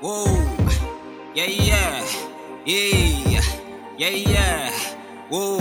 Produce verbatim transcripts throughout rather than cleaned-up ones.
Whoa, yeah, yeah, yeah, yeah, yeah, whoa,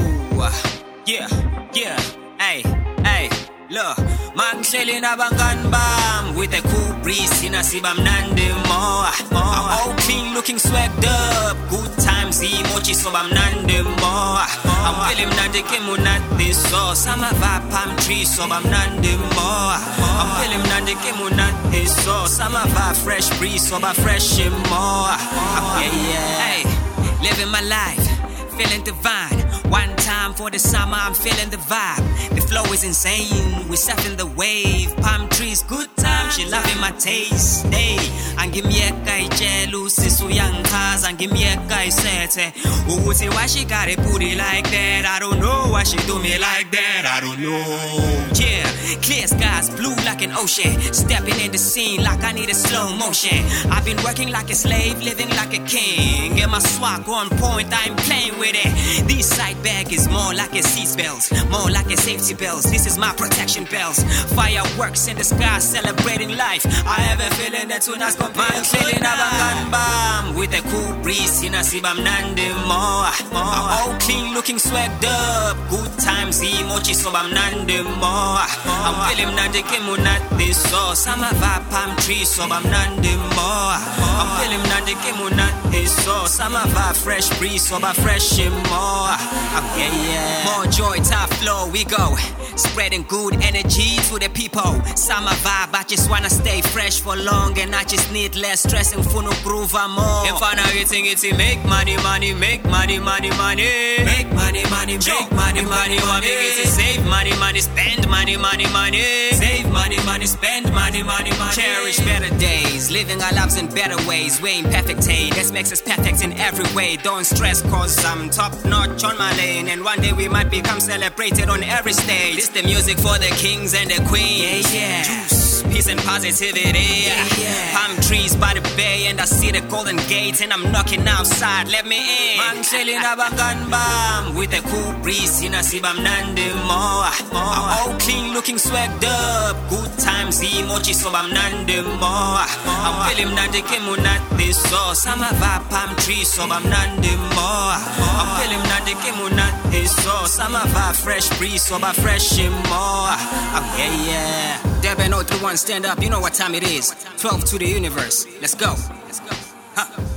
yeah, yeah, hey, hey, look, mangihleli nabangani bam with a cool breeze, sinasiba mnandi mo. I'm all clean, looking swagged up, good times, emoji so bamnandi mo. I'm feeling mnandi kemunati so, sama vibe palm tree so bamnandi mo. I'm feeling mnandi kemunati so, sama vibe fresh breeze so ba fresh more. Yeah, yeah, hey, living my life, feeling divine. One time for the summer, I'm feeling the vibe. The flow is insane, we're surfing the wave. Palm trees, good time, she loving my taste. Hey, and give me a guy jealous, so young cars, and give me a guy set. Who would say why she got it booty like that? I don't know why she do me like that. I don't know. Yeah, clear skies, blue like an ocean. Stepping in the scene like I need a slow motion. I've been working like a slave, living like a king. Get my swag on point, I'm playing with it. This side bag is more like a seatbelt, more like a safety belt. This is my protection belts. Fireworks in the sky, celebrating life. I have a feeling that tonight's gonna be a feeling of bam with a cool breeze. Sinasiba mnandi mo. I'm all clean, looking swagged up. Good times, emoji so bamnandi mo. I'm feeling mnandi kemunati so. Sama vibe palm tree so bamnandi mo. I'm feeling mnandi kemunati so. Sama vibe fresh breeze so ba fresh more. Yeah, yeah. More joy, top flow, we go. Spreading good energy to the people. Summer vibe, I just wanna stay fresh for long. And I just need less stress and fun groove more. If I know eating it, make money, money, make money, money, money. Make money, money, make money, money, money. It's save money, money, spend money, money, money. Save money, money, spend money, money, money. Cherish better days, living our lives in better ways. We ain't perfect, hey, this makes us perfect in every way. Don't stress, cause I'm top notch on my lane. And one day we might become celebrated on every stage. This the music for the kings and the queens. Yeah, yeah. Juice, peace and positivity. Yeah, yeah. Palm trees by the bay and I see the golden gate and I'm knocking outside, let me in. Mangihleli nabangani bam with a cool breeze. Sinasiba mnandi mo. I'm all clean, looking swagged up. Good times, emoji so bamnandi mo. I'm feeling mnandi kemunati so. Sama vibe palm tree so bamnandi mo. I'm feeling mnandi kemunati so. Sama vibe fresh breeze so ba fresh more. Yeah, yeah. Deb and oh three one stand up, you know what time it is. twelve to the universe. Let's go. Let's go. Huh.